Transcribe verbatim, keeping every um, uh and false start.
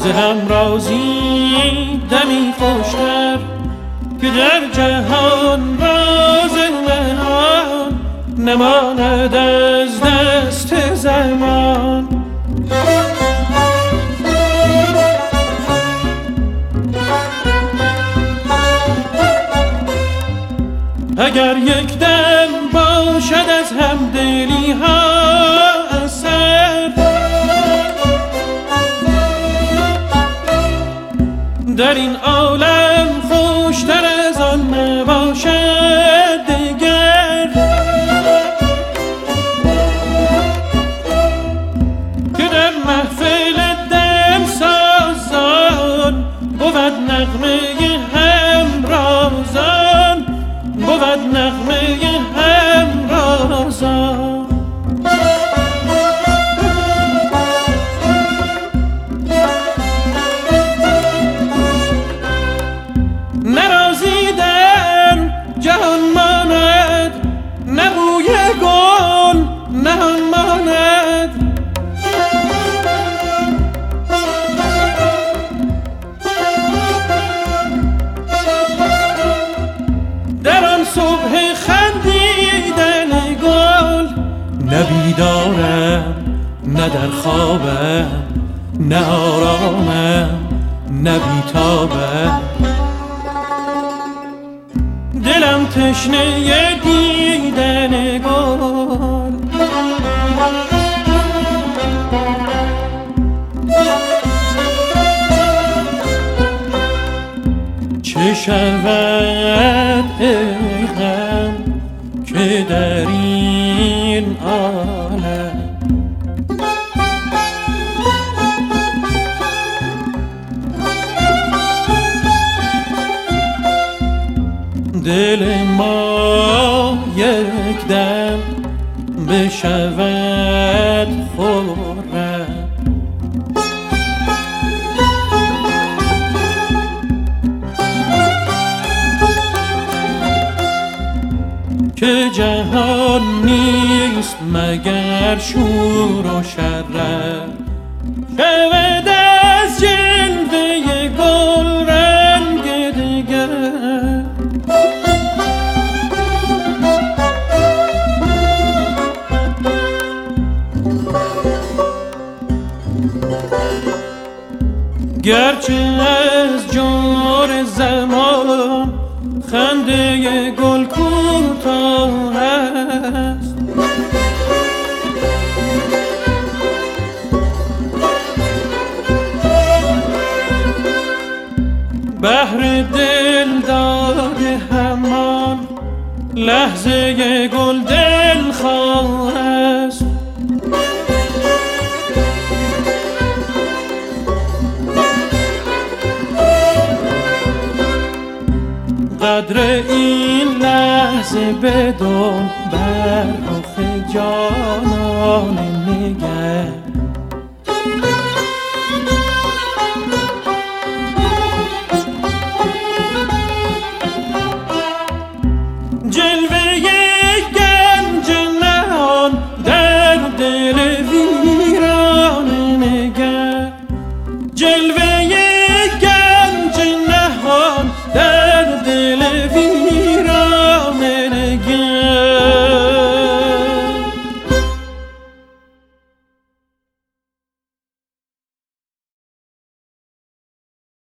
ز همرازی دمی خوشتر که در جهان راز نهان نماند از دست زمان. اگر یک دم باشد از همدلی ها اثر، در این عالم خوشتر از آن نباشد دگر، که در محفل دم سازان بود نغمه همرازان، بود نغمه همرازان. نرازیدن جهان ماند، نه بوی گل نهان ماند، در آن صبح خندیدن گل نه بیدارم نه در خوابم، نه آرامم نه بیتابم، دلم تشنه دیدن گل. چه شود ای غم که در این عالم دل ما یک دم بشود خرم. که جهان نیست مگر شور و شرر، شود از جلوه گل رنگ دگر. گرچه از جور زمان خنده گل کوتاه است، بهر دل داده همان لحظه گل دل خواه است. قدر این لحظه بدون بر رخ جانان نگر. جلوه گنج نهان در دل ویران نگر، جلوه